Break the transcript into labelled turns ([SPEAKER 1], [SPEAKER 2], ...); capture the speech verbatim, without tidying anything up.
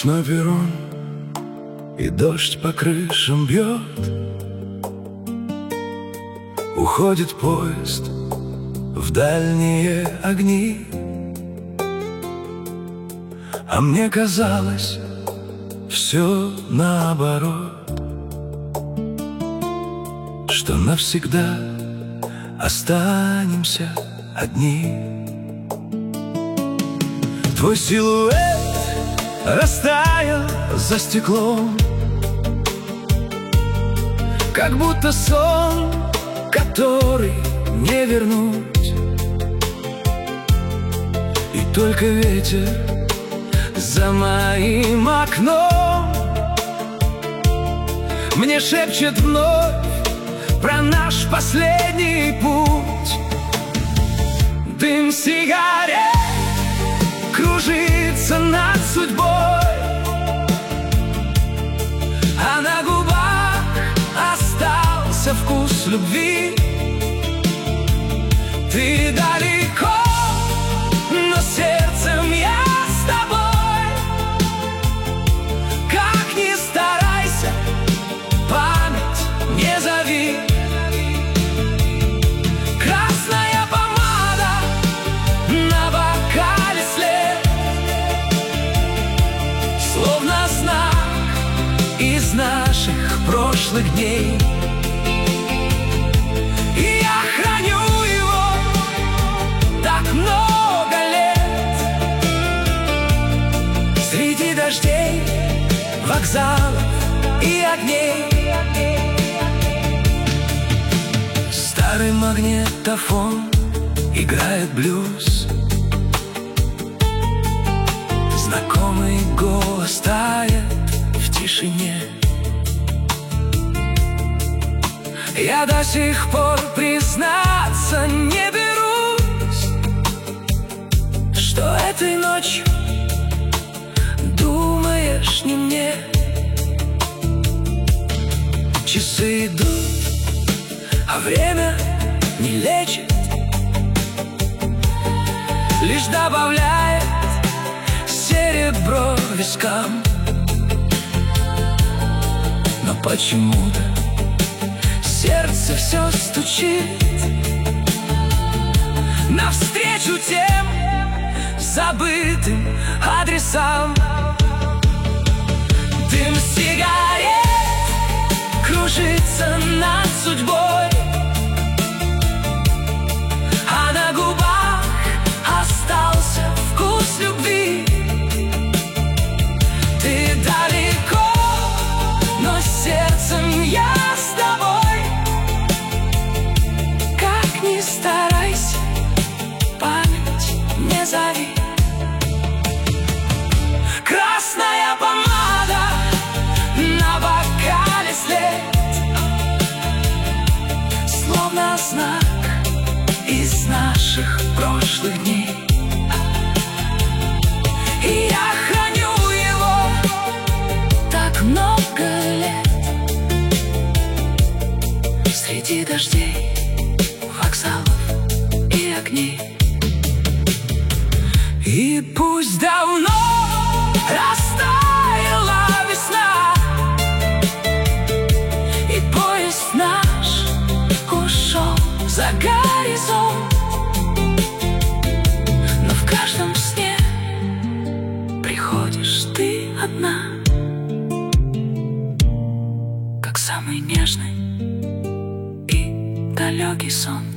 [SPEAKER 1] Ночной перрон, и дождь по крышам бьет. Уходит поезд в дальние огни, а мне казалось все наоборот, что навсегда останемся одни. Твой силуэт растаял за стеклом, как будто сон, который не вернуть. И только ветер за моим окном мне шепчет вновь про наш последний путь. Дым сигарет кружится над судьбой, а на губах остался вкус любви. Ты далеко, но сердцем я с тобой. Как ни старайся, память не зови. Красная помада на бокале след, словно знак из наших прошлых дней. И я храню его так много лет среди дождей, вокзалов и огней. Старый магнитофон играет блюз, знакомый голос тает в тишине. Я до сих пор признаться не берусь, что этой ночью думаешь не мне. Часы идут, а время не лечит, лишь добавляет серебро вискам. Но почему-то сердце все стучит навстречу тем забытым адресам. Дым сигарет кружится над судьбой, а на губах остался вкус любви. Ты далеко, но сердцем я с тобой. Как ни старайся, память не зови. Красная помада на бокале след, словно знак из наших прошлых дней. И я храню его так много лет среди дождей, вокзалов и огней. И пусть давно растаяла весна, и поезд наш ушел за горизонт, но в каждом сне приходишь ты одна, как самый нежный и далекий сон.